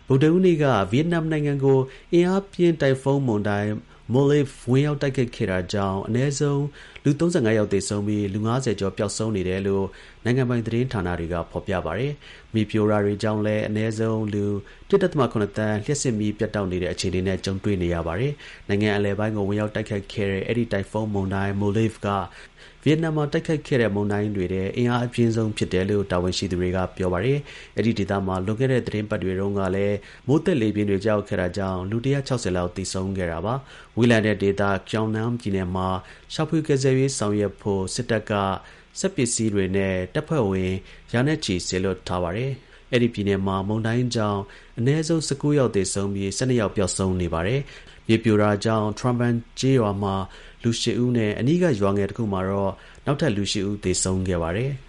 ဗုဒ္ဓဟူးနေ့က ဗီယက်နမ်နိုင်ငံကို အင်အားပြင်း တိုင်ဖုန်းမုန်တိုင်း Molave ဝင်ရောက်တိုက်ခတ်ခဲ့တာကြောင့် အနည်းဆုံး လူ ၃၅ ယောက်သေဆုံးပြီး လူ ၅၀ ကျော် ပျောက်ဆုံးနေတယ်လို့ နိုင်ငံပိုင်သတင်းဌာနတွေက ဖော်ပြပါတယ်။ မြေပြိုတာတွေကြောင့်လည်း အနည်းဆုံး လူ ၁.၇ သန်း လျှပ်စစ်မီး ပြတ်တောက်နေတဲ့ အခြေအနေနဲ့ ကြုံတွေ့နေရပါတယ်။ နိုင်ငံအလယ်ပိုင်းကို ဝင်ရောက်တိုက်ခတ်ခဲ့တဲ့ အဲဒီ တိုင်ဖုန်းမုန်တိုင်း Molave က ဗီယက်နမ်မှာ တိုက်ခတ်ခဲ့တဲ့ မုန်တိုင်းတွေထဲ အင်အားအပြင်းဆုံးဖြစ်တယ်လို့ တာဝန်ရှိသူတွေက ပြောပါတယ်။ အဲဒီဒေသမှာ လွန်ခဲ့တဲ့ သီတင်းပတ်တွေတုန်းကလည်း မိုးသက်လေပြင်းတွေ ကျရောက်ခဲ့တာကြောင့် လူ ၁၆၀ လောက် သေဆုံးခဲ့တာပါ။ ဝေးလံတဲ့ဒေသ Quang Nam ပြည်နယ်မှာ ရှာဖွေကယ်ဆယ်ရေးဆောင်ရွက်ဖို့ စစ်တပ်က စက်ပစ္စည်းတွေနဲ့ တပ်ဖွဲ့ဝင် ရာနဲ့ချီ စေလွှတ်ထားပါတယ်။ အဲဒီပြည်နယ်မှာ မုန်တိုင်းကြောင့် အနည်းဆုံး ၁၉ ယောက်သေဆုံးပြီး ၁၂ ယောက် ပျောက်ဆုံးနေပါတယ်။ မြေပြိုတာကြောင့် Tra Van ကျေးရွာမှာ လူ ၈ ဦးနဲ့ အနီးက ရွာငယ်တစ်ခုမှာတော့ နောက်ထပ် လူ 8 ဦး သေဆုံးခဲ့ပါတယ်။